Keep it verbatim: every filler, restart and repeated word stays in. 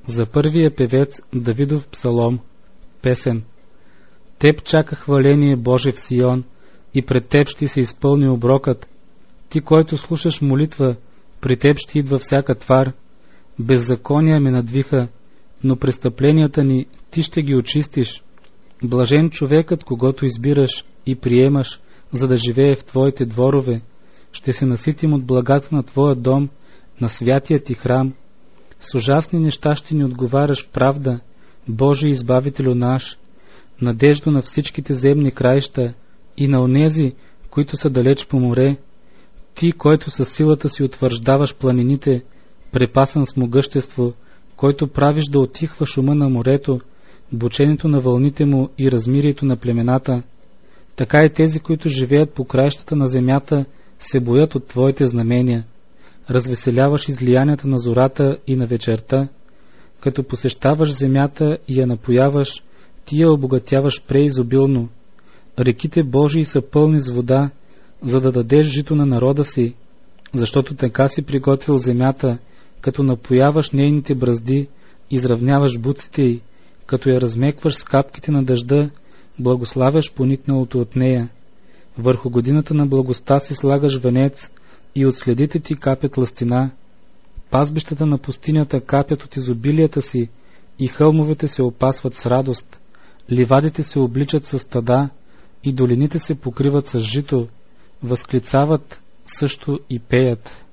За първия певец Давидов псалом, песен. Теб чака хваление Боже в Сион, и пред Теб ще се изпълни оброкът. Ти, който слушаш молитва, при Теб ще идва всяка твар. Беззакония ме надвиха, но престъпленията ни Ти ще ги очистиш. Блажен човекът, когото избираш и приемаш, за да живее в Твоите дворове. Ще се наситим от благата на Твоя дом, на святия Ти храм. С ужасни неща ще ни отговаряш в правда, Божий избавителю наш, надеждо на всичките земни краища и на онези, които са далеч по море. Ти, който със силата си утвърждаваш планините, препасан с могъщество, който правиш да отихва шума на морето, бученето на вълните му и размирието на племената, така и тези, които живеят по краищата на земята, се боят от Твоите знамения. Развеселяваш излиянията на зората и на вечерта, като посещаваш земята и я напояваш, ти я обогатяваш преизобилно. Реките Божии са пълни с вода, за да дадеш жито на народа си, защото така си приготвил земята, като напояваш нейните бразди, изравняваш буците й, като я размекваш с капките на дъжда, благославяш поникналото от нея. Върху годината на благостта си слагаш венец и от следите ти капят лъстина. Пазбищата на пустинята капят от изобилията си и хълмовете се опасват с радост. Ливадите се обличат с стада и долините се покриват с жито, възклицават също и пеят.